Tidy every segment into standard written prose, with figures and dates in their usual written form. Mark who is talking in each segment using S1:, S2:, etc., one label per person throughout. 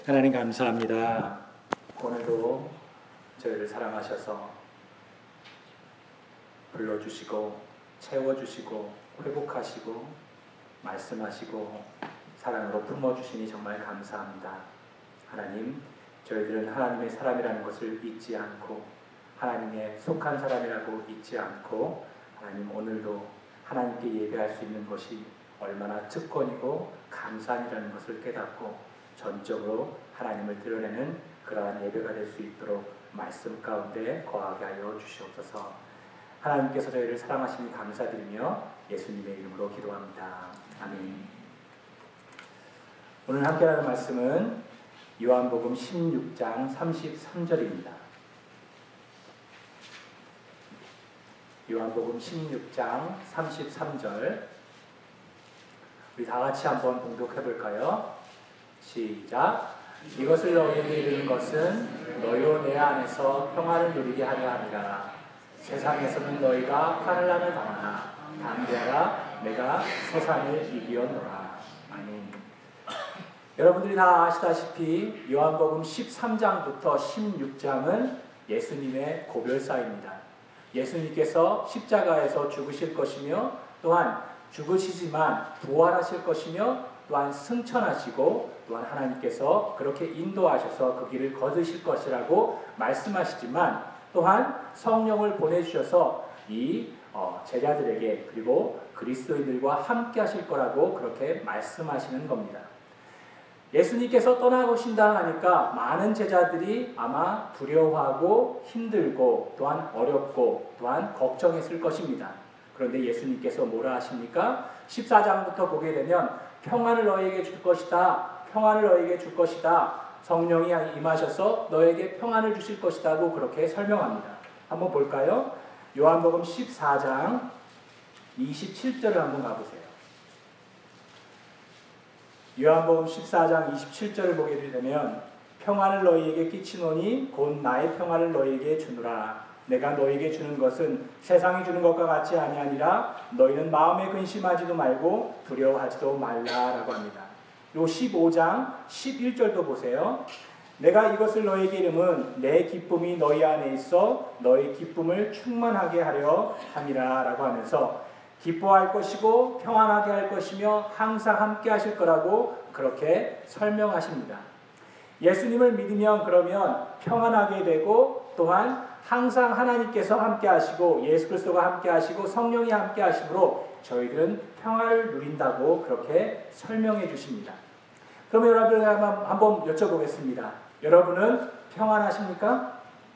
S1: 하나님 감사합니다. 오늘도 저희를 사랑하셔서 불러주시고 채워주시고 회복하시고 말씀하시고 사랑으로 품어주시니 정말 감사합니다. 하나님, 저희들은 하나님의 사람이라는 것을 잊지 않고 하나님의 속한 사람이라고 잊지 않고 하나님, 오늘도 하나님께 예배할 수 있는 것이 얼마나 특권이고 감사이라는 것을 깨닫고 전적으로 하나님을 드러내는 그러한 예배가 될 수 있도록 말씀 가운데 거하게 하여 주시옵소서. 하나님께서 저희를 사랑하시니 감사드리며 예수님의 이름으로 기도합니다. 아멘. 오늘 함께 하는 말씀은 요한복음 16장 33절입니다. 요한복음 16장 33절 우리 다 같이 한번 봉독해 볼까요? 시작. 이것을 너희에게 이르는 것은 너희로 내 안에서 평안을 누리게 하려 함이라. 세상에서는 너희가 환난을 당하나 담대하라. 내가 세상을 이기었노라. 아멘. 여러분들이 다 아시다시피 요한복음 13장부터 16장은 예수님의 고별사입니다. 예수님께서 십자가에서 죽으실 것이며 또한 죽으시지만 부활하실 것이며 또한 승천하시고 또한 하나님께서 그렇게 인도하셔서 그 길을 거두실 것이라고 말씀하시지만 또한 성령을 보내주셔서 이 제자들에게 그리고 그리스도인들과 함께 하실 거라고 그렇게 말씀하시는 겁니다. 예수님께서 떠나오신다 하니까 많은 제자들이 아마 두려워하고 힘들고 또한 어렵고 또한 걱정했을 것입니다. 그런데 예수님께서 뭐라 하십니까? 14장부터 보게 되면 평안을 너에게 줄 것이다. 평안을 너에게 줄 것이다. 성령이 임하셔서 너에게 평안을 주실 것이다고 그렇게 설명합니다. 한번 볼까요? 요한복음 14장 27절을 한번 가보세요. 요한복음 14장 27절을 보게 되면 평안을 너희에게 끼치노니 곧 나의 평안을 너희에게 주노라. 내가 너희에게 주는 것은 세상이 주는 것과 같이 아니하니라. 너희는 마음에 근심하지도 말고 두려워하지도 말라라고 합니다. 요 15장 11절도 보세요. 내가 이것을 너희에게 이름은 내 기쁨이 너희 안에 있어 너희 기쁨을 충만하게 하려 함이라 라고 하면서 기뻐할 것이고 평안하게 할 것이며 항상 함께 하실 거라고 그렇게 설명하십니다. 예수님을 믿으면 그러면 평안하게 되고 또한 항상 하나님께서 함께 하시고 예수 그리스도가 함께 하시고 성령이 함께 하심으로 저희들은 평안을 누린다고 그렇게 설명해 주십니다. 그러면 여러분 한번 여쭤보겠습니다. 여러분은 평안하십니까?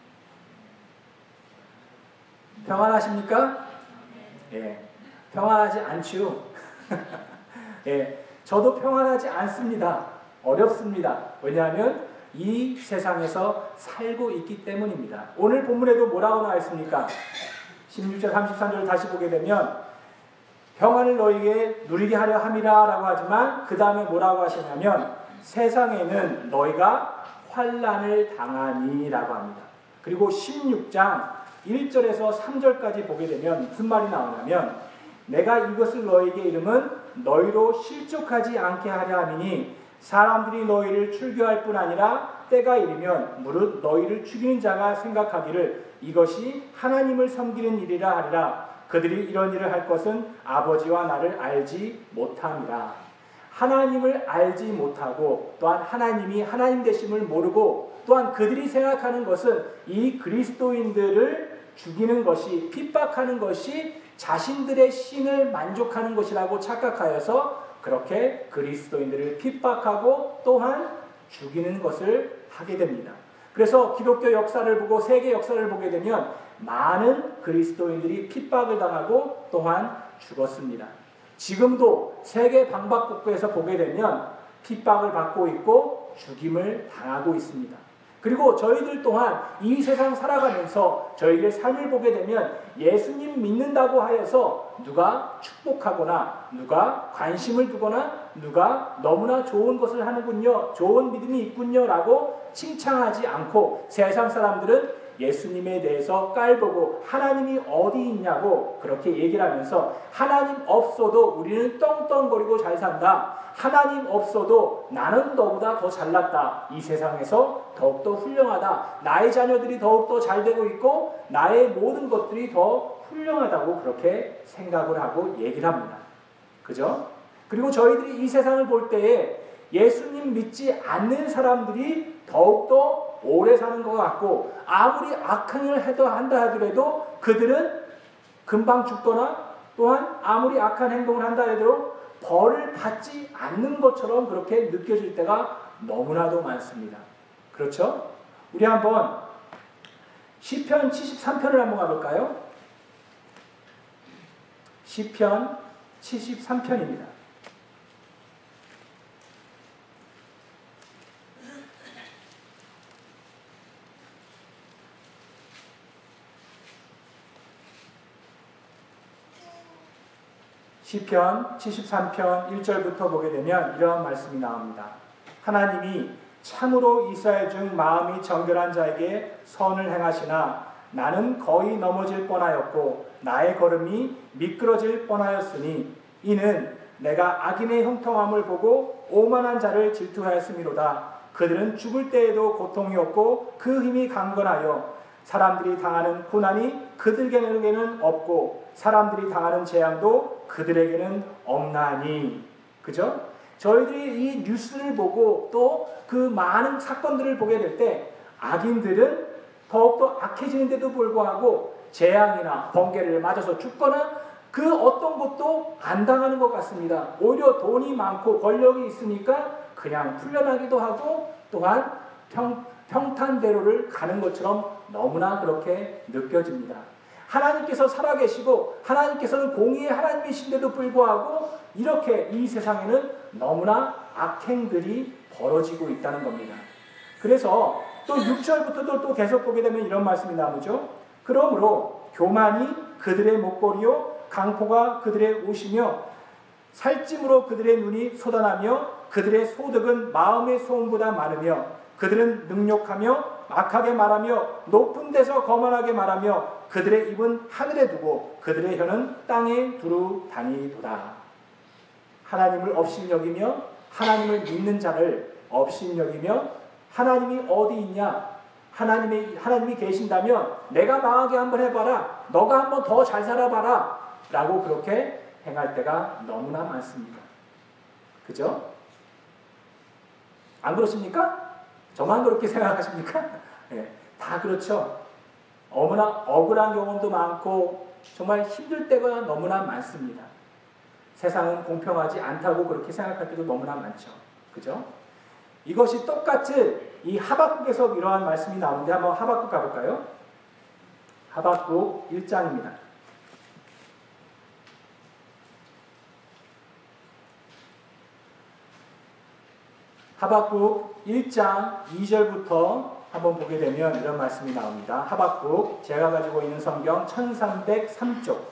S1: 평안하십니까? 예, 평안하지 않죠. 예, 저도 평안하지 않습니다. 어렵습니다. 왜냐하면 이 세상에서 살고 있기 때문입니다. 오늘 본문에도 뭐라고 나와 있습니까? 16절 33절을 다시 보게 되면 평안을 너희에게 누리게 하려 함이라 라고 하지만 그 다음에 뭐라고 하시냐면 세상에는 너희가 환난을 당하니 라고 합니다. 그리고 16장 1절에서 3절까지 보게 되면 무슨 말이 나오냐면 내가 이것을 너희에게 이름은 너희로 실족하지 않게 하려 함이니 사람들이 너희를 출교할 뿐 아니라 때가 이르면 무릇 너희를 죽이는 자가 생각하기를 이것이 하나님을 섬기는 일이라 하리라. 그들이 이런 일을 할 것은 아버지와 나를 알지 못함이라. 하나님을 알지 못하고 또한 하나님이 하나님 되심을 모르고 또한 그들이 생각하는 것은 이 그리스도인들을 죽이는 것이 핍박하는 것이 자신들의 신을 만족하는 것이라고 착각하여서 그렇게 그리스도인들을 핍박하고 또한 죽이는 것을 하게 됩니다. 그래서 기독교 역사를 보고 세계 역사를 보게 되면 많은 그리스도인들이 핍박을 당하고 또한 죽었습니다. 지금도 세계 방방곡곡에서 보게 되면 핍박을 받고 있고 죽임을 당하고 있습니다. 그리고 저희들 또한 이 세상 살아가면서 저희의 삶을 보게 되면 예수님 믿는다고 하여서 누가 축복하거나 누가 관심을 두거나 누가 너무나 좋은 것을 하는군요, 좋은 믿음이 있군요 라고 칭찬하지 않고 세상 사람들은 예수님에 대해서 깔보고 하나님이 어디 있냐고 그렇게 얘기를 하면서 하나님 없어도 우리는 떵떵거리고 잘 산다. 하나님 없어도 나는 너보다 더 잘났다. 이 세상에서 더욱더 훌륭하다. 나의 자녀들이 더욱더 잘되고 있고 나의 모든 것들이 더 훌륭하다고 그렇게 생각을 하고 얘기를 합니다. 그죠? 그리고 저희들이 이 세상을 볼 때에 예수님 믿지 않는 사람들이 더욱더 오래 사는 것 같고 아무리 악한 일을 한다 하더라도 그들은 금방 죽거나 또한 아무리 악한 행동을 한다 해도 벌을 받지 않는 것처럼 그렇게 느껴질 때가 너무나도 많습니다. 그렇죠? 우리 한번 시편 73편을 한번 가볼까요? 시편 73편입니다. 시편 73편 1절부터 보게 되면 이런 말씀이 나옵니다. 하나님이 참으로 이스라엘 중 마음이 정결한 자에게 선을 행하시나 나는 거의 넘어질 뻔하였고 나의 걸음이 미끄러질 뻔하였으니 이는 내가 악인의 형통함을 보고 오만한 자를 질투하였음이로다. 그들은 죽을 때에도 고통이 없고 그 힘이 강건하여 사람들이 당하는 고난이 그들에게는 없고 사람들이 당하는 재앙도 그들에게는 없나니. 그죠? 저희들이 이 뉴스를 보고 또 그 많은 사건들을 보게 될 때 악인들은 더욱더 악해지는데도 불구하고 재앙이나 번개를 맞아서 죽거나 그 어떤 것도 안 당하는 것 같습니다. 오히려 돈이 많고 권력이 있으니까 그냥 풀려나기도 하고 또한 평탄대로를 가는 것처럼 너무나 그렇게 느껴집니다. 하나님께서 살아계시고 하나님께서는 공의의 하나님이신데도 불구하고 이렇게 이 세상에는 너무나 악행들이 벌어지고 있다는 겁니다. 그래서 또 6절부터도 또 계속 보게 되면 이런 말씀이 나오죠. 그러므로 교만이 그들의 목걸이요 강포가 그들의 옷이며 살찜으로 그들의 눈이 쏟아나며 그들의 소득은 마음의 소음보다 많으며 그들은 능욕하며 악하게 말하며 높은 데서 거만하게 말하며 그들의 입은 하늘에 두고 그들의 혀는 땅에 두루 다니도다. 하나님을 업신여기며 하나님을 믿는 자를 업신여기며 하나님이 어디 있냐? 하나님이 계신다면 내가 망하게 한번 해봐라. 너가 한번 더 잘 살아봐라. 라고 그렇게 행할 때가 너무나 많습니다. 그죠? 안 그렇습니까? 저만 그렇게 생각하십니까? 네, 다 그렇죠. 너무나 억울한 경험도 많고 정말 힘들 때가 너무나 많습니다. 세상은 공평하지 않다고 그렇게 생각할 때도 너무나 많죠. 그죠? 이것이 똑같이 이 하박국에서 이러한 말씀이 나오는데 한번 하박국 가볼까요? 하박국 1장입니다. 하박국 1장 2절부터 한번 보게 되면 이런 말씀이 나옵니다. 하박국, 제가 가지고 있는 성경 1303쪽,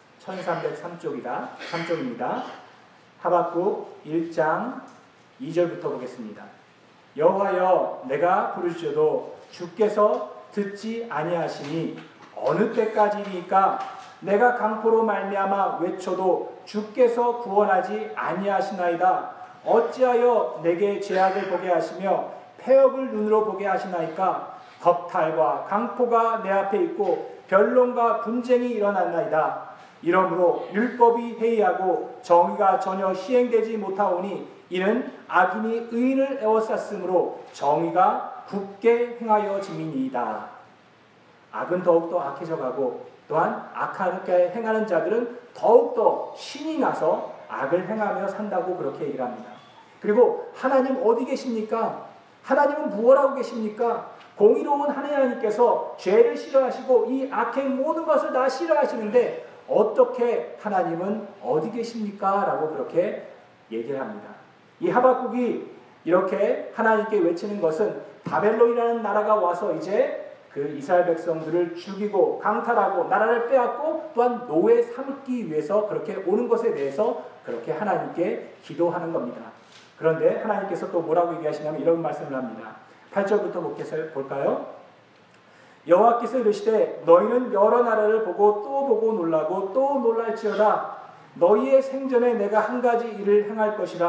S1: 1303쪽입니다. 하박국 1장 2절부터 보겠습니다. 여호와여, 내가 부르짖어도 주께서 듣지 아니하시니 어느 때까지니까? 내가 강포로 말미암아 외쳐도 주께서 구원하지 아니하시나이다. 어찌하여 내게 죄악을 보게 하시며 폐역을 눈으로 보게 하시나이까? 겁탈과 강포가 내 앞에 있고 변론과 분쟁이 일어났나이다. 이러므로 율법이 해이하고 정의가 전혀 시행되지 못하오니 이는 악인이 의인을 에워쌌으므로 정의가 굳게 행하여 짐이니이다. 악은 더욱더 악해져가고 또한 악하게 행하는 자들은 더욱더 신이 나서 악을 행하며 산다고 그렇게 얘기를 합니다. 그리고 하나님 어디 계십니까? 하나님은 무엇하고 계십니까? 공의로운 하나님께서 죄를 싫어하시고 이 악행 모든 것을 다 싫어하시는데 어떻게 하나님은 어디 계십니까? 라고 그렇게 얘기를 합니다. 이 하박국이 이렇게 하나님께 외치는 것은 바벨론이라는 나라가 와서 이제 그 이스라엘 백성들을 죽이고 강탈하고 나라를 빼앗고 또한 노예 삼기 위해서 그렇게 오는 것에 대해서 그렇게 하나님께 기도하는 겁니다. 그런데 하나님께서 또 뭐라고 얘기하시냐면 이런 말씀을 합니다. 8절부터 볼까요? 여호와께서 이르시되 너희는 여러 나라를 보고 또 보고 놀라고 또 놀랄지어다. 너희의 생전에 내가 한 가지 일을 행할 것이라.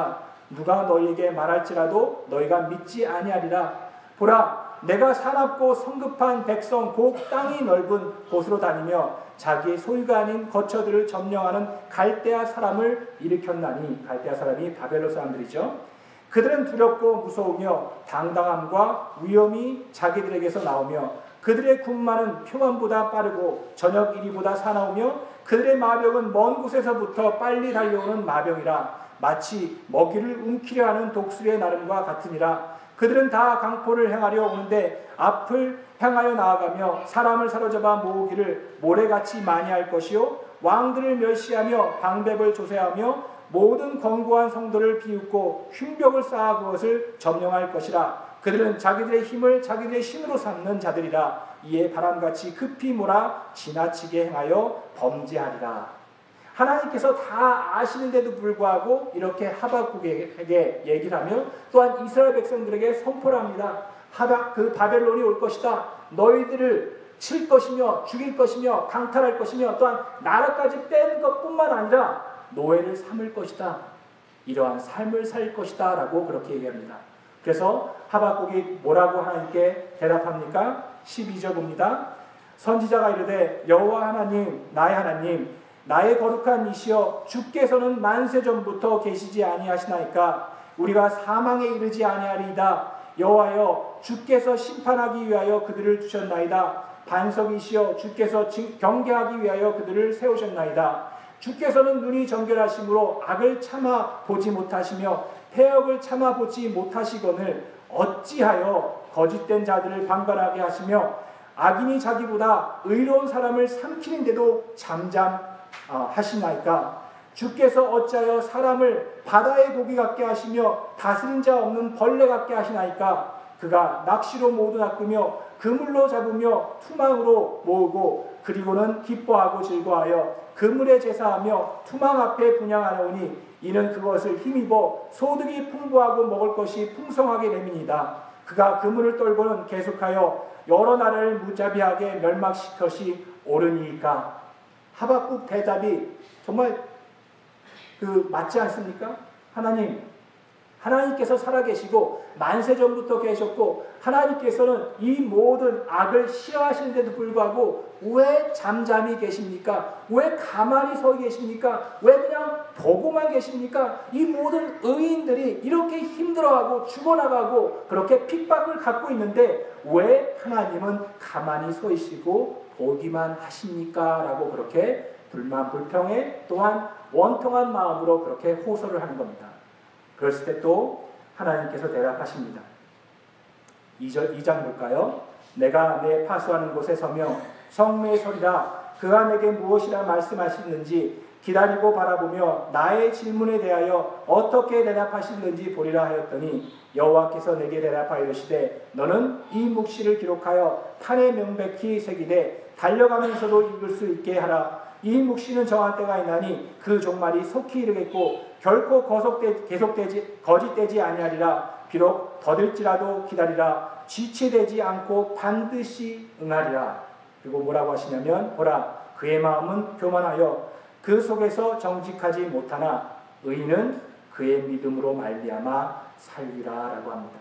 S1: 누가 너희에게 말할지라도 너희가 믿지 아니하리라. 보라, 내가 사납고 성급한 백성 곧 땅이 넓은 곳으로 다니며 자기의 소유가 아닌 거처들을 점령하는 갈대아 사람을 일으켰나니. 갈대아 사람이 바벨론 사람들이죠. 그들은 두렵고 무서우며 당당함과 위엄이 자기들에게서 나오며 그들의 군마는 표관보다 빠르고 저녁 이리보다 사나우며 그들의 마병은 먼 곳에서부터 빨리 달려오는 마병이라. 마치 먹이를 움키려 하는 독수리의 나름과 같으니라. 그들은 다 강포를 행하려 오는데 앞을 향하여 나아가며 사람을 사로잡아 모으기를 모래같이 많이 할 것이요 왕들을 멸시하며 방백을 조세하며 모든 견고한 성도를 비웃고 흉벽을 쌓아 그것을 점령할 것이라. 그들은 자기들의 힘을 자기들의 신으로 삼는 자들이라. 이에 바람같이 급히 몰아 지나치게 행하여 범죄하리라. 하나님께서 다 아시는데도 불구하고 이렇게 하박국에게 얘기를 하며 또한 이스라엘 백성들에게 선포를 합니다. 그 바벨론이 올 것이다. 너희들을 칠 것이며 죽일 것이며 강탈할 것이며 또한 나라까지 뺀 것뿐만 아니라 노예를 삼을 것이다. 이러한 삶을 살 것이다 라고 그렇게 얘기합니다. 그래서 하박국이 뭐라고 하나님께 대답합니까? 12절 봅니다. 선지자가 이르되 여호와 하나님, 나의 하나님, 나의 거룩한 이시여, 주께서는 만세 전부터 계시지 아니하시나이까? 우리가 사망에 이르지 아니하리이다. 여호와여, 주께서 심판하기 위하여 그들을 두셨나이다. 반석이시여, 주께서 경계하기 위하여 그들을 세우셨나이다. 주께서는 눈이 정결하심으로 악을 참아 보지 못하시며 패역을 참아 보지 못하시거늘 어찌하여 거짓된 자들을 방관하게 하시며 악인이 자기보다 의로운 사람을 삼키는데도 잠잠하시나이까? 주께서 어찌하여 사람을 바다의 고기 같게 하시며 다스린 자 없는 벌레 같게 하시나이까? 그가 낚시로 모두 낚으며 그물로 잡으며 투망으로 모으고 그리고는 기뻐하고 즐거워하여 그물에 제사하며 투망 앞에 분향하노니 이는 그것을 힘입어 소득이 풍부하고 먹을 것이 풍성하게 됨이니이다. 그가 그물을 떨고는 계속하여 여러 나라를 무자비하게 멸망시켜시 옳으니까. 하박국 대답이 정말 맞지 않습니까? 하나님께서 살아계시고 만세 전부터 계셨고 하나님께서는 이 모든 악을 싫어하시는데도 불구하고 왜 잠잠히 계십니까? 왜 가만히 서 계십니까? 왜 그냥 보고만 계십니까? 이 모든 의인들이 이렇게 힘들어하고 죽어나가고 그렇게 핍박을 갖고 있는데 왜 하나님은 가만히 서 계시고 보기만 하십니까? 라고 그렇게 불만 불평에 또한 원통한 마음으로 그렇게 호소를 하는 겁니다. 그랬을 때 또 하나님께서 대답하십니다. 2장 볼까요? 내가 내 파수하는 곳에 서며 성매의 소리라 그가 내게 무엇이라 말씀하시는지 기다리고 바라보며 나의 질문에 대하여 어떻게 대답하시는지 보리라 하였더니 여호와께서 내게 대답하여 이르시되 너는 이 묵시를 기록하여 판에 명백히 새기되 달려가면서도 읽을 수 있게 하라. 이 묵시는 정한 때가 있나니 그 종말이 속히 이르겠고 결코 거짓되지 아니하리라. 비록 더딜지라도 기다리라. 지체되지 않고 반드시 응하리라. 그리고 뭐라고 하시냐면 보라 그의 마음은 교만하여 그 속에서 정직하지 못하나 의인은 그의 믿음으로 말미암아 살리라 라고 합니다.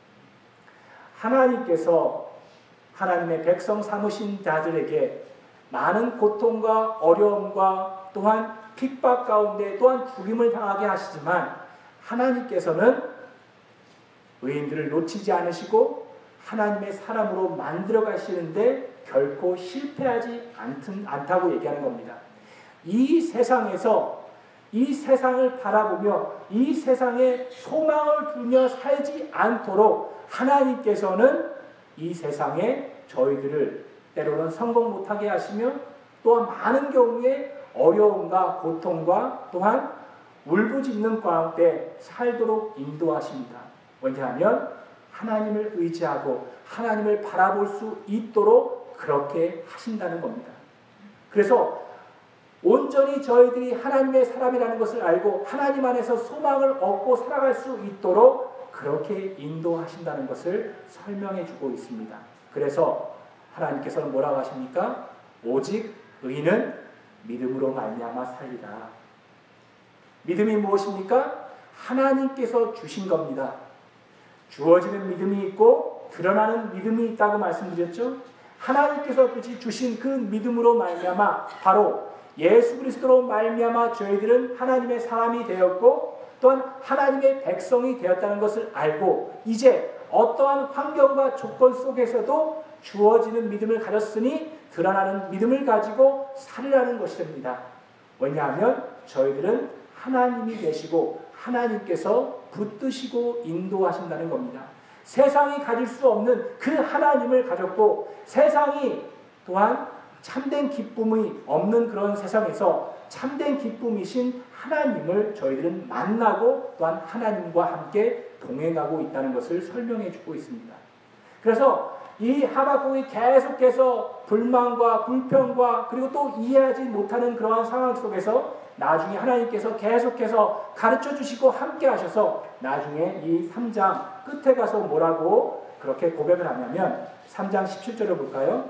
S1: 하나님께서 하나님의 백성 삼으신 자들에게 많은 고통과 어려움과 또한 핍박 가운데 또한 죽임을 당하게 하시지만 하나님께서는 의인들을 놓치지 않으시고 하나님의 사람으로 만들어 가시는데 결코 실패하지 않다고 얘기하는 겁니다. 이 세상에서 이 세상을 바라보며 이 세상에 소망을 두며 살지 않도록 하나님께서는 이 세상에 저희들을 때로는 성공 못하게 하시며 또한 많은 경우에 어려움과 고통과 또한 울부짖는 가운데 살도록 인도하십니다. 왜냐하면 하나님을 의지하고 하나님을 바라볼 수 있도록 그렇게 하신다는 겁니다. 그래서 온전히 저희들이 하나님의 사람이라는 것을 알고 하나님 안에서 소망을 얻고 살아갈 수 있도록 그렇게 인도하신다는 것을 설명해 주고 있습니다. 그래서 하나님께서는 뭐라고 하십니까? 오직 의인은 믿음으로 말미암아 살리라. 믿음이 무엇입니까? 하나님께서 주신 겁니다. 주어지는 믿음이 있고 드러나는 믿음이 있다고 말씀드렸죠. 하나님께서 주신 그 믿음으로 말미암아 바로 예수 그리스도로 말미암아 저희들은 하나님의 사람이 되었고 또한 하나님의 백성이 되었다는 것을 알고 이제 어떠한 환경과 조건 속에서도 주어지는 믿음을 가졌으니 드러나는 믿음을 가지고 살으라는 것입니다. 왜냐하면 저희들은 하나님이 되시고 하나님께서 붙드시고 인도하신다는 겁니다. 세상이 가질 수 없는 그 하나님을 가졌고 세상이 또한 참된 기쁨이 없는 그런 세상에서 참된 기쁨이신 하나님을 저희들은 만나고 또한 하나님과 함께 동행하고 있다는 것을 설명해 주고 있습니다. 그래서 이 하박국이 계속해서 불만과 불평과 그리고 또 이해하지 못하는 그러한 상황 속에서 나중에 하나님께서 계속해서 가르쳐 주시고 함께 하셔서 나중에 이 3장 끝에 가서 뭐라고 그렇게 고백을 하냐면 3장 17절을 볼까요?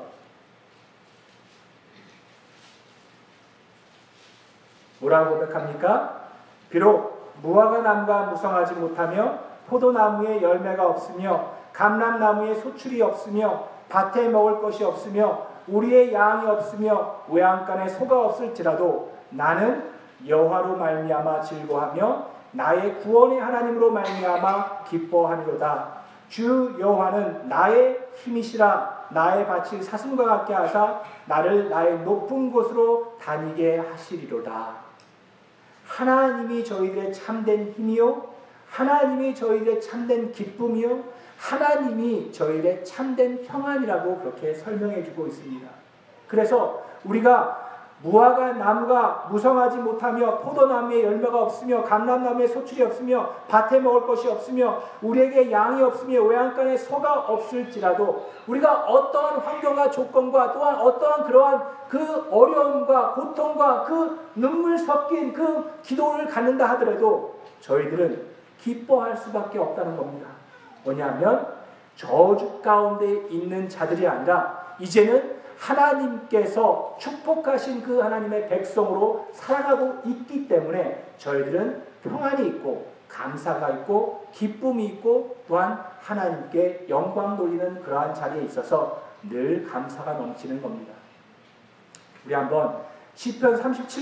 S1: 뭐라고 고백합니까? 비록 무화과 나무가 무성하지 못하며 포도나무에 열매가 없으며 감람나무에 소출이 없으며 밭에 먹을 것이 없으며 우리의 양이 없으며 외양간에 소가 없을지라도 나는 여호와로 말미암아 즐거하며 나의 구원의 하나님으로 말미암아 기뻐하리로다. 주 여호와는 나의 힘이시라. 나의 밭을 사슴과 같게 하사 나를 나의 높은 곳으로 다니게 하시리로다. 하나님이 저희들의 참된 힘이요 하나님이 저희들의 참된 기쁨이요 하나님이 저희들의 참된 평안이라고 그렇게 설명해 주고 있습니다. 그래서 우리가 무화과 나무가 무성하지 못하며 포도나무에 열매가 없으며 감람나무에 소출이 없으며 밭에 먹을 것이 없으며 우리에게 양이 없으며 외양간에 소가 없을지라도 우리가 어떠한 환경과 조건과 또한 어떠한 그러한 그 어려움과 고통과 그 눈물 섞인 그 기도를 갖는다 하더라도 저희들은 기뻐할 수밖에 없다는 겁니다. 뭐냐면 저주 가운데 있는 자들이 아니라 이제는 하나님께서 축복하신 그 하나님의 백성으로 살아가고 있기 때문에 저희들은 평안이 있고 감사가 있고 기쁨이 있고 또한 하나님께 영광 돌리는 그러한 자리에 있어서 늘 감사가 넘치는 겁니다. 우리 한번 시편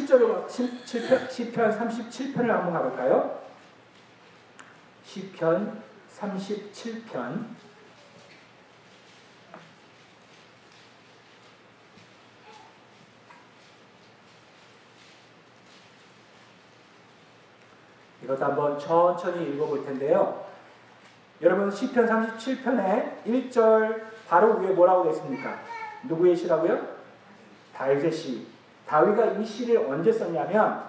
S1: 37편을 한번 가볼까요? 시편 37편 이것도 한번 천천히 읽어볼 텐데요. 여러분 시편 37편에 1절 바로 위에 뭐라고 됐습니까? 누구의 시라고요? 다윗의 시. 다윗가 이 시를 언제 썼냐면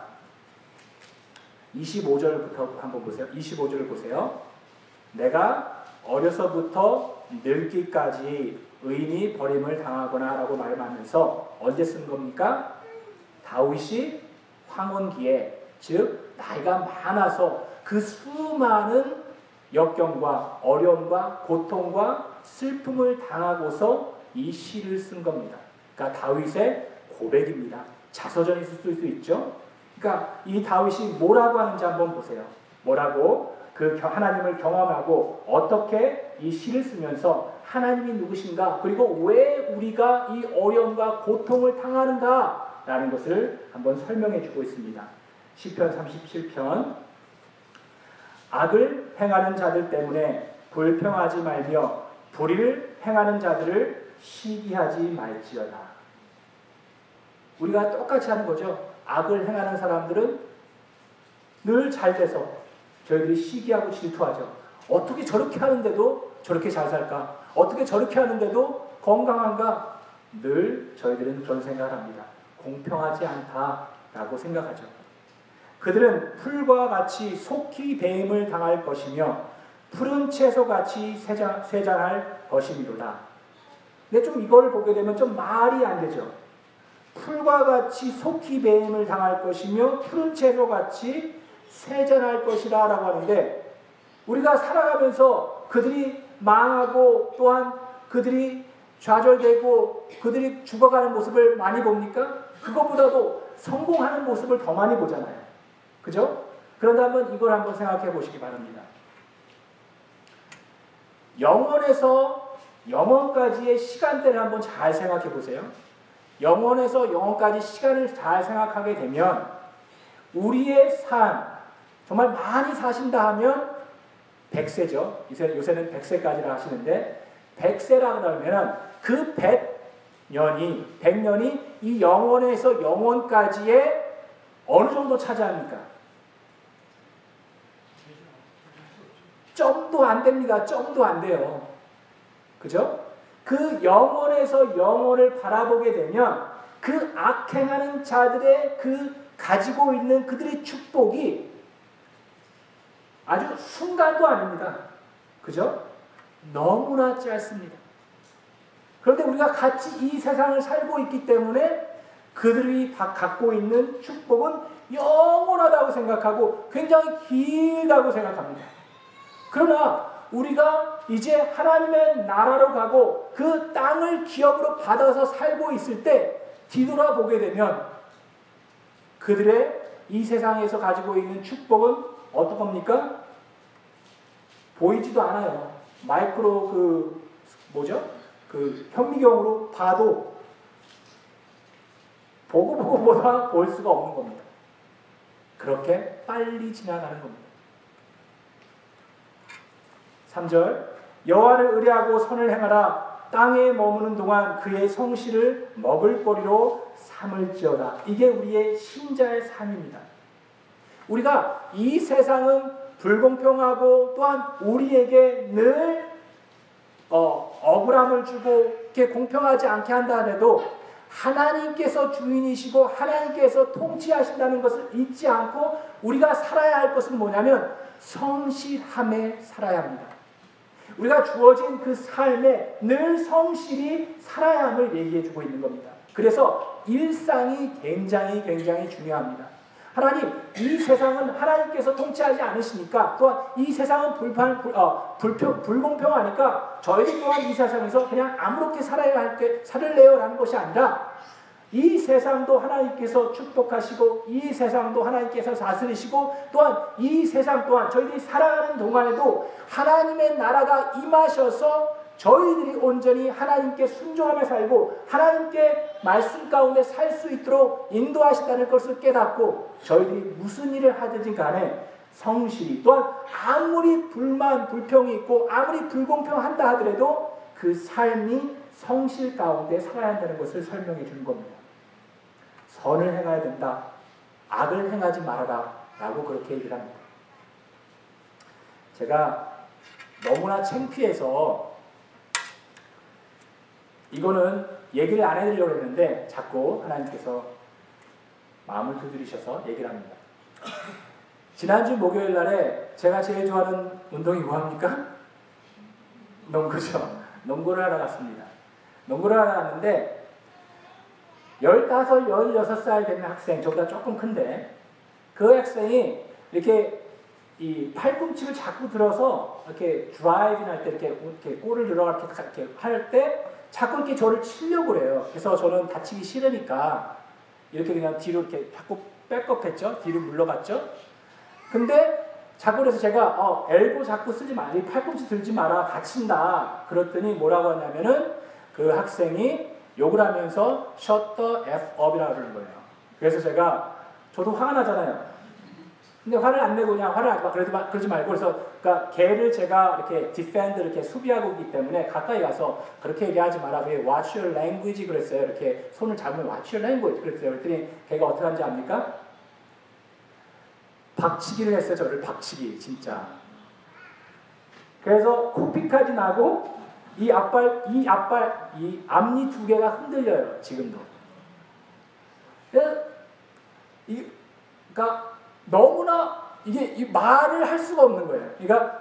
S1: 25절부터 한번 보세요. 25절을 보세요. 내가 어려서부터 늙기까지 의인이 버림을 당하거나 라고 말하면서 언제 쓴 겁니까? 다윗이 황혼기에 즉 나이가 많아서 그 수많은 역경과 어려움과 고통과 슬픔을 당하고서 이 시를 쓴 겁니다. 그러니까 다윗의 고백입니다. 자서전이 있을 수도 있죠. 그러니까 이 다윗이 뭐라고 하는지 한번 보세요. 뭐라고 그 하나님을 경험하고 어떻게 이 시를 쓰면서 하나님이 누구신가 그리고 왜 우리가 이 어려움과 고통을 당하는가 라는 것을 한번 설명해 주고 있습니다. 시편 37편 악을 행하는 자들 때문에 불평하지 말며 불의를 행하는 자들을 시기하지 말지어다. 우리가 똑같이 하는 거죠. 악을 행하는 사람들은 늘 잘 돼서 저희들이 시기하고 질투하죠. 어떻게 저렇게 하는데도 저렇게 잘 살까? 어떻게 저렇게 하는데도 건강한가? 늘 저희들은 그런 생각을 합니다. 공평하지 않다라고 생각하죠. 그들은 풀과 같이 속히 배임을 당할 것이며 푸른 채소같이 쇠잔할 것이미로다. 근데 좀 이걸 보게 되면 좀 말이 안 되죠. 풀과 같이 속히 배임을 당할 것이며 푸른 채소같이 쇠잔할 것이라 라고 하는데 우리가 살아가면서 그들이 망하고 또한 그들이 좌절되고 그들이 죽어가는 모습을 많이 봅니까? 그것보다도 성공하는 모습을 더 많이 보잖아요. 그죠? 그런데 한번 이걸 한번 생각해 보시기 바랍니다. 영원에서 영원까지의 시간대를 한번 잘 생각해 보세요. 영원에서 영원까지 시간을 잘 생각하게 되면 우리의 삶, 정말 많이 사신다 하면 100세죠. 요새는 100세까지라 하시는데 100세라 그러면 그 100년이 이 영원에서 영원까지의 어느 정도 차지합니까? 점도 안 됩니다. 점도 안 돼요. 그죠? 그 영원에서 영원을 바라보게 되면 그 악행하는 자들의 그 가지고 있는 그들의 축복이 아주 순간도 아닙니다. 그죠? 너무나 짧습니다. 그런데 우리가 같이 이 세상을 살고 있기 때문에 그들이 갖고 있는 축복은 영원하다고 생각하고 굉장히 길다고 생각합니다. 그러나 우리가 이제 하나님의 나라로 가고 그 땅을 기업으로 받아서 살고 있을 때 뒤돌아보게 되면 그들의 이 세상에서 가지고 있는 축복은 어떤 겁니까? 보이지도 않아요. 마이크로 현미경으로 봐도 보다 볼 수가 없는 겁니다. 그렇게 빨리 지나가는 겁니다. 3절 여호와를 의뢰하고 선을 행하라. 땅에 머무는 동안 그의 성실을 먹을거리로 삼을지어다. 이게 우리의 신자의 삶입니다. 우리가 이 세상은 불공평하고 또한 우리에게 늘 억울함을 주고 이렇게 공평하지 않게 한다 하더라도 하나님께서 주인이시고 하나님께서 통치하신다는 것을 잊지 않고 우리가 살아야 할 것은 뭐냐면 성실함에 살아야 합니다. 우리가 주어진 그 삶에 늘 성실히 살아야 함을 얘기해주고 있는 겁니다. 그래서 일상이 굉장히 중요합니다. 하나님, 이 세상은 하나님께서 통치하지 않으시니까 또한 이 세상은 불공평하니까 저희들 또한 이 세상에서 그냥 아무렇게 살을래요 라는 것이 아니라 이 세상도 하나님께서 축복하시고 이 세상도 하나님께서 다스리시고 또한 이 세상 또한 저희들이 살아가는 동안에도 하나님의 나라가 임하셔서 저희들이 온전히 하나님께 순종하며 살고 하나님께 말씀 가운데 살 수 있도록 인도하신다는 것을 깨닫고 저희들이 무슨 일을 하든지 간에 성실히 또한 아무리 불평이 있고 아무리 불공평한다 하더라도 그 삶이 성실 가운데 살아야 한다는 것을 설명해 주는 겁니다. 선을 행해야 된다. 악을 행하지 말아라. 라고 그렇게 얘기를 합니다. 제가 너무나 창피해서 이거는 얘기를 안 해드리려고 했는데 자꾸 하나님께서 마음을 두드리셔서 얘기를 합니다. 지난주 목요일 날에 제가 제일 좋아하는 운동이 뭐합니까? 농구죠. 농구를 하러 갔습니다. 농구를 하러 갔는데 15, 16살 되는 학생, 저보다 조금 큰데 그 학생이 이렇게 이 팔꿈치를 자꾸 들어서 이렇게 드라이빙 할 때 이렇게 골을 들어가 이렇게 할 때 자꾸 이렇게 저를 치려고 그래요. 그래서 저는 다치기 싫으니까 이렇게 그냥 뒤로 이렇게 자꾸 백업했죠. 뒤로 물러갔죠. 근데 자꾸 그래서 제가 엘보 자꾸 쓰지 마, 팔꿈치 들지 마라, 다친다. 그랬더니 뭐라고 하냐면은 그 학생이 욕을 하면서 shut the F up이라고 그러는 거예요. 그래서 저도 화가 나잖아요. 근데 화를 안 내고 그냥 그러지 말고 그래서 그러니까 걔를 제가 이렇게 defend 이렇게 수비하고 있기 때문에 가까이 가서 그렇게 얘기하지 마라. 왜 watch your language 그랬어요. 이렇게 손을 잡으면 watch your language 그랬어요. 그랬더니 걔가 어떻게 하는지 압니까? 박치기를 했어요. 저를 박치기 진짜. 그래서 코피까지 나고 이 앞니 두 개가 흔들려요. 지금도. 그러니까 너무나 이게 말을 할 수가 없는 거예요. 그러니까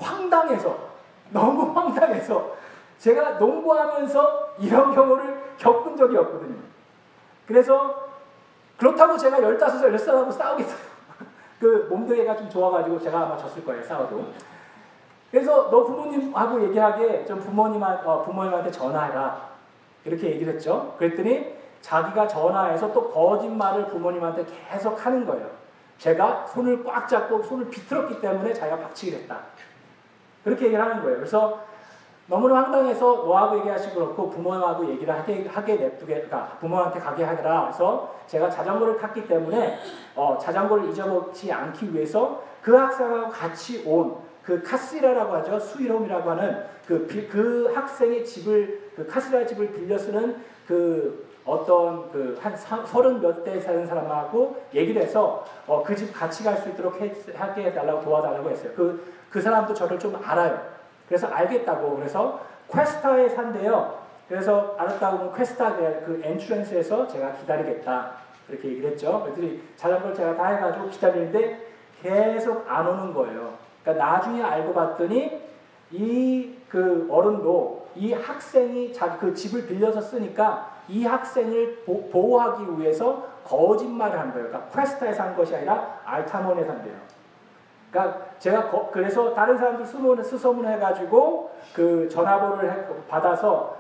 S1: 너무 황당해서 제가 농구하면서 이런 경우를 겪은 적이 없거든요. 그래서 그렇다고 제가 15살, 16살하고 싸우겠어요. 그 몸뚱이가 좀 좋아가지고 제가 아마 졌을 거예요. 싸워도. 그래서 너 부모님하고 얘기하게 좀 부모님한테 전화해라. 이렇게 얘기를 했죠. 그랬더니 자기가 전화해서 또 거짓말을 부모님한테 계속 하는 거예요. 제가 손을 꽉 잡고 손을 비틀었기 때문에 자기가 박치기를 했다. 그렇게 얘기를 하는 거예요. 그래서 너무나 황당해서 너하고 얘기하시고 그렇고 부모하고 얘기를 하게 냅두게, 그러니까 부모한테 가게 하더라. 그래서 제가 자전거를 탔기 때문에 자전거를 잊어먹지 않기 위해서 그 학생하고 같이 온 그 카시라라고 하죠. 스위롬이라고 하는 그 학생의 집을, 그 카시라 집을 빌려 쓰는 그 어떤 그 한 30몇 대 사는 사람하고 얘기를 해서 그 집 같이 갈 수 있도록 하게 해달라고 도와달라고 했어요. 그 사람도 저를 좀 알아요. 그래서 알겠다고. 그래서 퀘스타에 산대요. 그래서 알았다고 하면 퀘스타 그 엔트런스에서 제가 기다리겠다. 그렇게 얘기를 했죠. 그랬더니 자전거를 제가 다 해가지고 기다리는데 계속 안 오는 거예요. 그러니까 나중에 알고 봤더니 이 그 어른도 이 학생이 그 집을 빌려서 쓰니까 이 학생을 보호하기 위해서 거짓말을 한 거예요. 그러니까 퀘스타에 산 것이 아니라 알타몬에 산대요. 그러니까 제가 그래서 다른 사람들 수소문 해가지고 그 전화번호를 받아서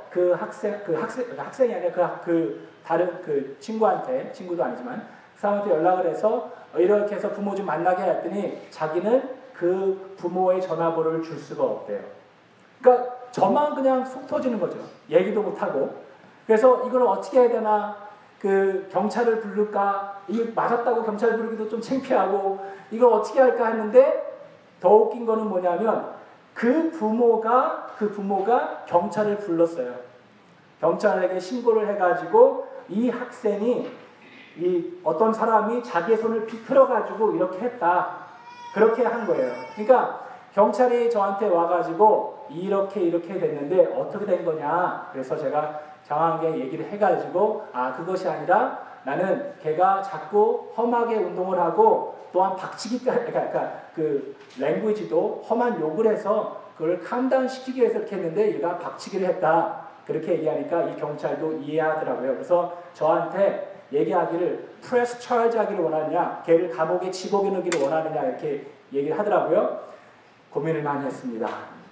S1: 학생이 아니라 그 다른 그 친구도 아니지만 그 사람한테 연락을 해서 이렇게 해서 부모 좀 만나게 했더니 자기는 그 부모의 전화번호를 줄 수가 없대요. 그러니까 저만 그냥 속 터지는 거죠. 얘기도 못하고. 그래서 이걸 어떻게 해야 되나, 그 경찰을 부를까, 이거 맞았다고 경찰 부르기도 좀 창피하고 이걸 어떻게 할까 했는데 더 웃긴 거는 뭐냐면 그 부모가 경찰을 불렀어요. 경찰에게 신고를 해가지고 이 학생이 이 어떤 사람이 자기의 손을 비틀어가지고 이렇게 했다. 그렇게 한 거예요. 그러니까 경찰이 저한테 와가지고 이렇게 됐는데 어떻게 된 거냐. 그래서 제가 장황하게 얘기를 해가지고 그것이 아니라 나는 걔가 자꾸 험하게 운동을 하고 또한 박치기까지, 그러니까 그 랭귀지도 험한 욕을 해서 그걸 캄다운 시키기 위해서 이렇게 했는데 얘가 박치기를 했다. 그렇게 얘기하니까 이 경찰도 이해하더라고요. 그래서 저한테 얘기하기를 프레스 차지 하기를 원하느냐, 걔를 감옥에 집어넣기를 원하느냐 이렇게 얘기를 하더라고요. 고민을 많이 했습니다.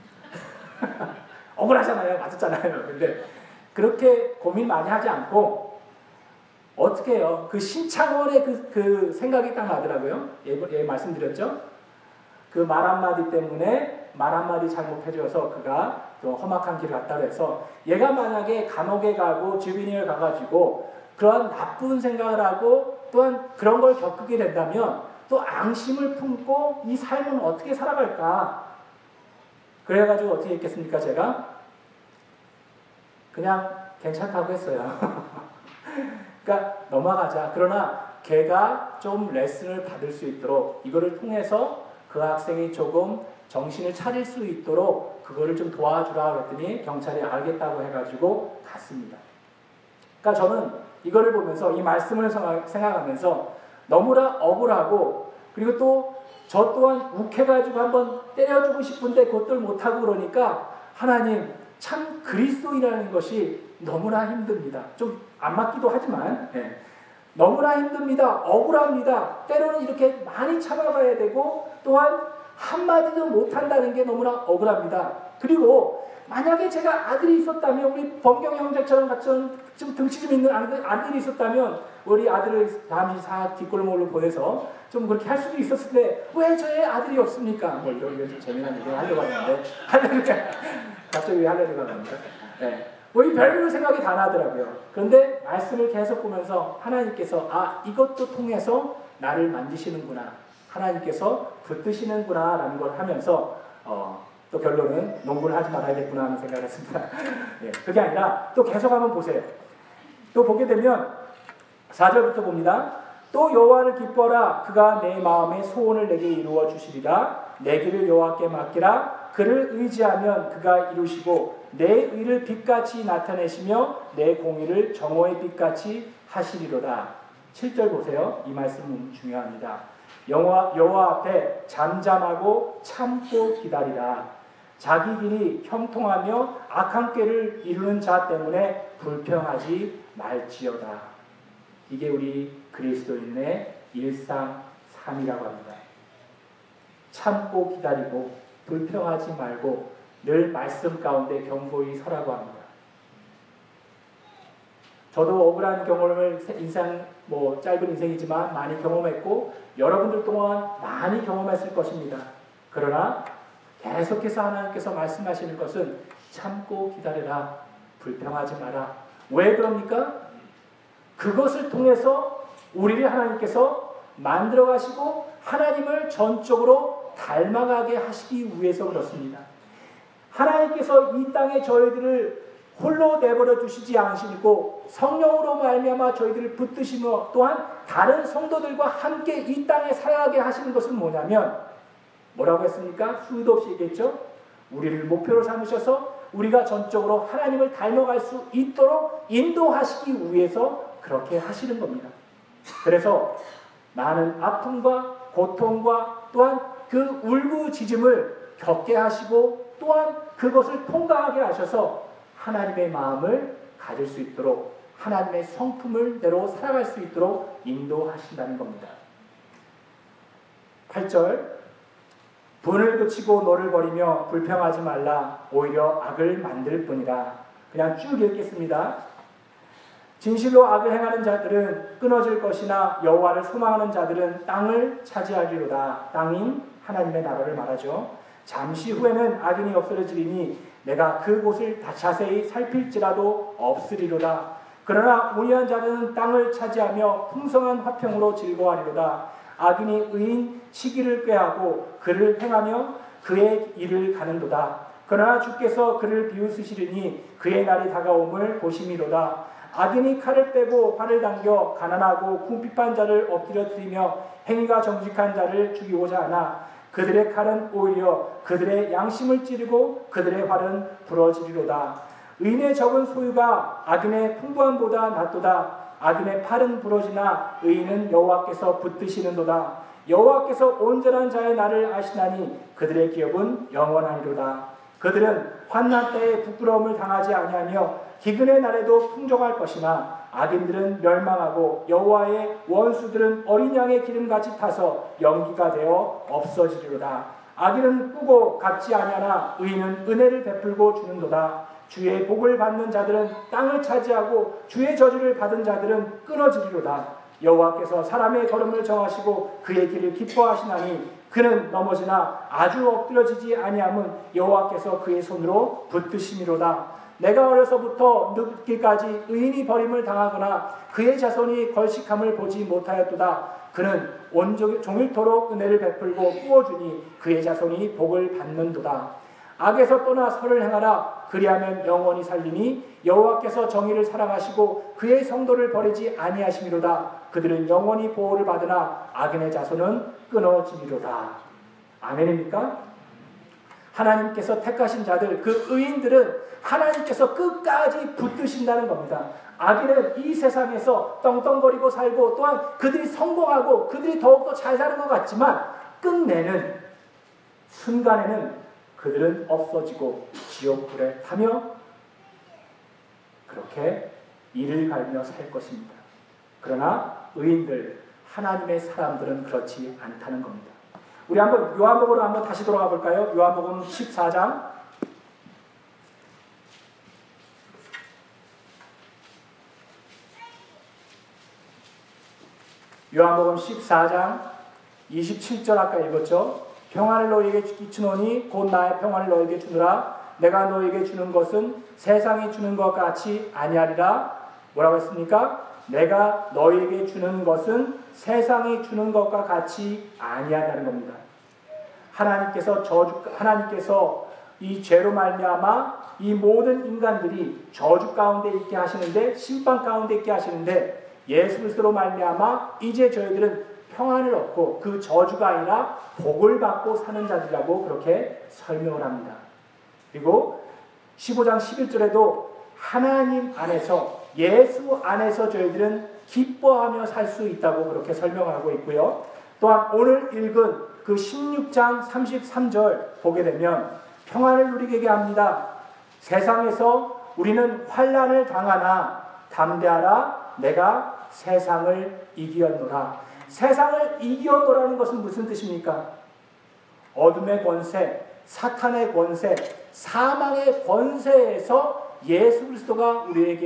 S1: 억울하잖아요. 맞았잖아요. 근데 그렇게 고민 많이 하지 않고 어떻게 해요? 그 신창원의 그 생각이 딱 나더라고요. 예, 말씀드렸죠? 그 말 한마디 때문에 말 한마디 잘못해줘서 그가 또 험악한 길을 갔다고 해서 얘가 만약에 감옥에 가고 주빈이를 가가지고 그런 나쁜 생각을 하고 또한 그런 걸 겪게 된다면 또 앙심을 품고 이 삶은 어떻게 살아갈까? 그래가지고 어떻게 했겠습니까? 제가 그냥 괜찮다고 했어요. 그러니까 넘어가자. 그러나 걔가 좀 레슨을 받을 수 있도록 이거를 통해서 그 학생이 조금 정신을 차릴 수 있도록 그거를 좀 도와주라 그랬더니 경찰이 알겠다고 해가지고 갔습니다. 그러니까 저는 이거를 보면서 이 말씀을 생각하면서 너무나 억울하고 그리고 또 저 또한 욱해가지고 한번 때려주고 싶은데 그것들 못하고 그러니까 하나님 참 그리스도인이라는 것이 너무나 힘듭니다. 좀 안 맞기도 하지만 너무나 힘듭니다. 억울합니다. 때로는 이렇게 많이 참아가야 되고 또한 한마디도 못한다는 게 너무나 억울합니다. 그리고 만약에 제가 아들이 있었다면 우리 범경 형제처럼 같은 좀 등치 좀 있는 아들이 있었다면 우리 아들을 잠시 뒷골목으로 보내서 좀 그렇게 할 수도 있었을 때 왜 저의 아들이 없습니까? 뭐 이런 좀 재미난 얘기 하려고 하는데 갑자기 왜 하려고 합니까? 이 별별 생각이 다 나더라고요. 그런데 말씀을 계속 보면서 하나님께서 이것도 통해서 나를 만지시는구나. 하나님께서 붙드시는구나 라는 걸 하면서 또 결론은 농구를 하지 말아야겠구나 하는 생각을 했습니다. 그게 아니라 또 계속 한번 보세요. 또 보게 되면 4절부터 봅니다. 또 여호와를 기뻐라. 그가 내 마음의 소원을 내게 이루어 주시리라. 내 길을 여호와께 맡기라. 그를 의지하면 그가 이루시고 내 의를 빛같이 나타내시며 내 공의를 정오의 빛같이 하시리로다. 7절 보세요. 이 말씀은 중요합니다. 여호와 앞에 잠잠하고 참고 기다리라. 자기 길이 형통하며 악한 꾀를 이루는 자 때문에 불평하지 말지어다. 이게 우리 그리스도인의 일상삼이라고 합니다. 참고 기다리고 불평하지 말고 늘 말씀 가운데 견고히 서라고 합니다. 저도 억울한 경험을 인생 짧은 인생이지만 많이 경험했고 여러분들 동안 많이 경험했을 것입니다. 그러나 계속해서 하나님께서 말씀하시는 것은 참고 기다려라. 불평하지 마라. 왜 그럽니까? 그것을 통해서 우리를 하나님께서 만들어 가시고 하나님을 전적으로 닮아가게 하시기 위해서 그렇습니다. 하나님께서 이 땅에 저희들을 홀로 내버려 두시지 않으시고 성령으로 말미암아 저희들을 붙드시며 또한 다른 성도들과 함께 이 땅에 살아가게 하시는 것은 뭐냐면 뭐라고 했습니까? 수도 없이 얘기했죠. 우리를 목표로 삼으셔서 우리가 전적으로 하나님을 닮아갈 수 있도록 인도하시기 위해서 그렇게 하시는 겁니다. 그래서 많은 아픔과 고통과 또한 그 울부짖음을 겪게 하시고 또한 그것을 통과하게 하셔서 하나님의 마음을 가질 수 있도록 하나님의 성품을 대로 살아갈 수 있도록 인도하신다는 겁니다. 8절 분을 그치고 너를 버리며 불평하지 말라. 오히려 악을 만들 뿐이라. 그냥 쭉 읽겠습니다. 진실로 악을 행하는 자들은 끊어질 것이나 여호와를 소망하는 자들은 땅을 차지하리로다. 땅인 하나님의 나라를 말하죠. 잠시 후에는 악인이 없어지리니 내가 그곳을 자세히 살필지라도 없으리로다. 그러나 온유한 자들은 땅을 차지하며 풍성한 화평으로 즐거워하리로다. 악인이 의인 시기를 꾀하고 그를 행하며 그의 일을 가는도다. 그러나 주께서 그를 비웃으시리니 그의 날이 다가옴을 보심이로다. 악인이 칼을 빼고 활을 당겨 가난하고 궁핍한 자를 엎드려뜨리며 행위가 정직한 자를 죽이고자 하나 그들의 칼은 오히려 그들의 양심을 찌르고 그들의 활은 부러지리로다. 의인의 적은 소유가 악인의 풍부함보다 낫도다. 악인의 팔은 부러지나 의인은 여호와께서 붙드시는도다. 여호와께서 온전한 자의 날을 아시나니 그들의 기업은 영원하리로다. 그들은 환난 때에 부끄러움을 당하지 아니하며 기근의 날에도 풍족할 것이나 악인들은 멸망하고 여호와의 원수들은 어린 양의 기름같이 타서 연기가 되어 없어지리로다. 악인은 꾸고 갚지 아니하나 의인은 은혜를 베풀고 주는도다. 주의 복을 받는 자들은 땅을 차지하고 주의 저주를 받은 자들은 끊어지리로다. 여호와께서 사람의 걸음을 정하시고 그의 길을 기뻐하시나니 그는 넘어지나 아주 엎드려지지 아니함은 여호와께서 그의 손으로 붙드심이로다. 내가 어려서부터 늙기까지 의인이 버림을 당하거나 그의 자손이 걸식함을 보지 못하였도다. 그는 종일토록 은혜를 베풀고 꾸어주니 그의 자손이 복을 받는도다. 악에서 떠나 선을 행하라. 그리하면 영원히 살리니 여호와께서 정의를 사랑하시고 그의 성도를 버리지 아니하심이로다. 그들은 영원히 보호를 받으나 악인의 자손은 끊어지리로다. 아멘입니까? 하나님께서 택하신 자들, 그 의인들은 하나님께서 끝까지 붙드신다는 겁니다. 악인은 이 세상에서 떵떵거리고 살고 또한 그들이 성공하고 그들이 더욱더 잘 사는 것 같지만 끝내는 순간에는 그들은 없어지고 지옥불에 타며 그렇게 이를 갈며 살 것입니다. 그러나 의인들, 하나님의 사람들은 그렇지 않다는 겁니다. 우리 한번 요한복음으로 한번 다시 돌아가 볼까요? 요한복음 14장. 요한복음 14장 27절 아까 읽었죠? 평안을 너희에게 주노니 곧 나의 평안을 너희에게 주노라. 내가 너희에게 주는 것은 세상이 주는 것 같이 아니하리라. 뭐라고 했습니까? 내가 너희에게 주는 것은 세상이 주는 것과 같이 아니하다는 겁니다. 하나님께서 이 죄로 말미암아 이 모든 인간들이 저주 가운데 있게 하시는데, 심판 가운데 있게 하시는데, 예수 그리스도로 말미암아 이제 저희들은 평안을 얻고 그 저주가 아니라 복을 받고 사는 자들이라고 그렇게 설명을 합니다. 그리고 15장 11절에도 하나님 안에서, 예수 안에서 저희들은 기뻐하며 살 수 있다고 그렇게 설명하고 있고요. 또한 오늘 읽은 그 16장 33절 보게 되면 평안을 누리게 합니다. 세상에서 우리는 환난을 당하나 담대하라. 내가 세상을 이기었노라. 세상을 이기었노라는 것은 무슨 뜻입니까? 어둠의 권세, 사탄의 권세, 사망의 권세에서 예수 그리스도가 우리에게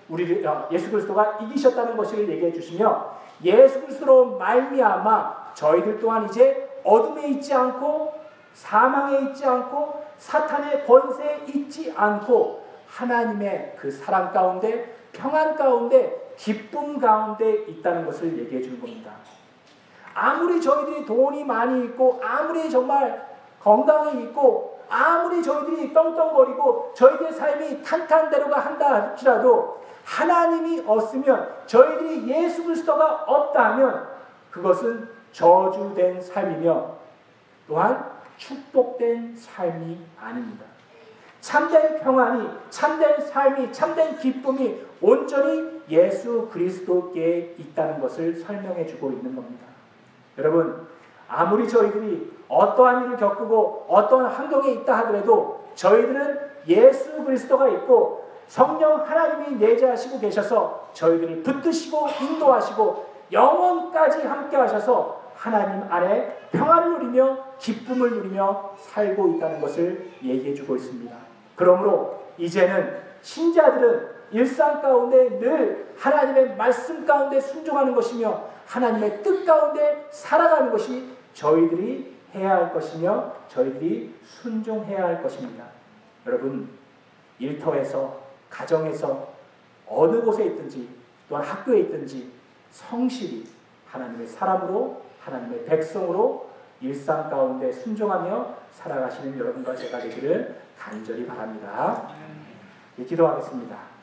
S1: 예수 그리스도가 이기셨다는 것을 얘기해 주시며 예수 그리스도로 말미암아 저희들 또한 이제 어둠에 있지 않고 사망에 있지 않고 사탄의 권세에 있지 않고 하나님의 그 사랑 가운데 평안 가운데 기쁨 가운데 있다는 것을 얘기해 주는 겁니다. 아무리 저희들이 돈이 많이 있고 아무리 정말 건강이 있고 아무리 저희들이 떵떵거리고 저희들의 삶이 탄탄대로가 한다 할지라도 하나님이 없으면 저희들이 예수 그리스도가 없다면 그것은 저주된 삶이며 또한 축복된 삶이 아닙니다. 참된 평안이, 참된 삶이, 참된 기쁨이 온전히 예수 그리스도께 있다는 것을 설명해 주고 있는 겁니다. 여러분, 아무리 저희들이 어떠한 일을 겪고 어떠한 환경에 있다 하더라도 저희들은 예수 그리스도가 있고 성령 하나님이 내재하시고 계셔서 저희들을 붙드시고 인도하시고 영원까지 함께 하셔서 하나님 안에 평안을 누리며 기쁨을 누리며 살고 있다는 것을 얘기해 주고 있습니다. 그러므로 이제는 신자들은 일상 가운데 늘 하나님의 말씀 가운데 순종하는 것이며 하나님의 뜻 가운데 살아가는 것이 저희들이 해야 할 것이며 저희들이 순종해야 할 것입니다. 여러분, 일터에서 가정에서 어느 곳에 있든지 또한 학교에 있든지 성실히 하나님의 사람으로 하나님의 백성으로 일상 가운데 순종하며 살아가시는 여러분과 제가 되기를 간절히 바랍니다. 기도하겠습니다.